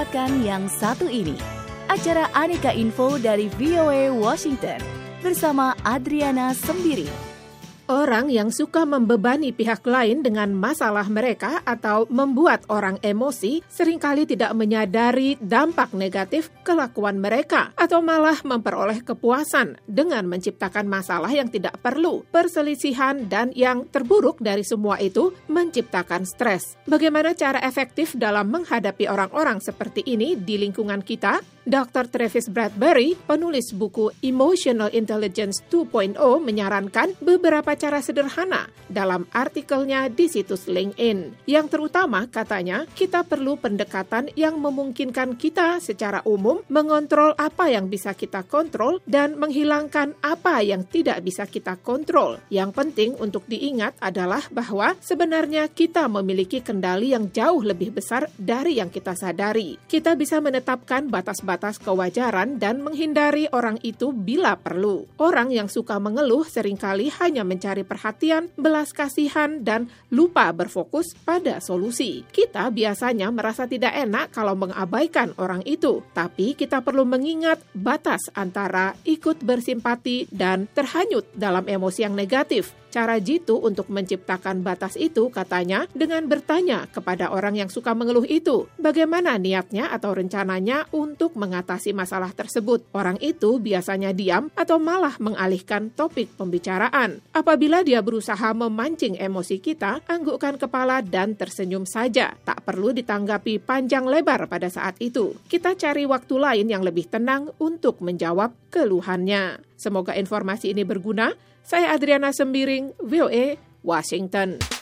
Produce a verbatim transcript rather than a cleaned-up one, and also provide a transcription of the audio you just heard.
dengarkan yang satu ini. Acara Aneka Info dari V O A Washington bersama Adriana Sembiring. Orang yang suka membebani pihak lain dengan masalah mereka atau membuat orang emosi seringkali tidak menyadari dampak negatif kelakuan mereka atau malah memperoleh kepuasan dengan menciptakan masalah yang tidak perlu, perselisihan, dan yang terburuk dari semua itu menciptakan stres. Bagaimana cara efektif dalam menghadapi orang-orang seperti ini di lingkungan kita? dokter Travis Bradbury, penulis buku Emotional Intelligence dua titik nol, menyarankan beberapa cara sederhana dalam artikelnya di situs LinkedIn. Yang terutama, katanya, kita perlu pendekatan yang memungkinkan kita secara umum mengontrol apa yang bisa kita kontrol dan menghilangkan apa yang tidak bisa kita kontrol. Yang penting untuk diingat adalah bahwa sebenarnya kita memiliki kendali yang jauh lebih besar dari yang kita sadari. Kita bisa menetapkan batas-batas atas kewajaran dan menghindari orang itu bila perlu. Orang yang suka mengeluh seringkali hanya mencari perhatian, belas kasihan, dan lupa berfokus pada solusi. Kita biasanya merasa tidak enak kalau mengabaikan orang itu, tapi kita perlu mengingat batas antara ikut bersimpati dan terhanyut dalam emosi yang negatif. Cara jitu untuk menciptakan batas itu, katanya, dengan bertanya kepada orang yang suka mengeluh itu, bagaimana niatnya atau rencananya untuk mengatasi masalah tersebut. Orang itu biasanya diam atau malah mengalihkan topik pembicaraan. Apabila dia berusaha memancing emosi kita, anggukkan kepala dan tersenyum saja. Tak perlu ditanggapi panjang lebar pada saat itu. Kita cari waktu lain yang lebih tenang untuk menjawab keluhannya. Semoga informasi ini berguna. Saya Adriana Sembiring, V O A, Washington.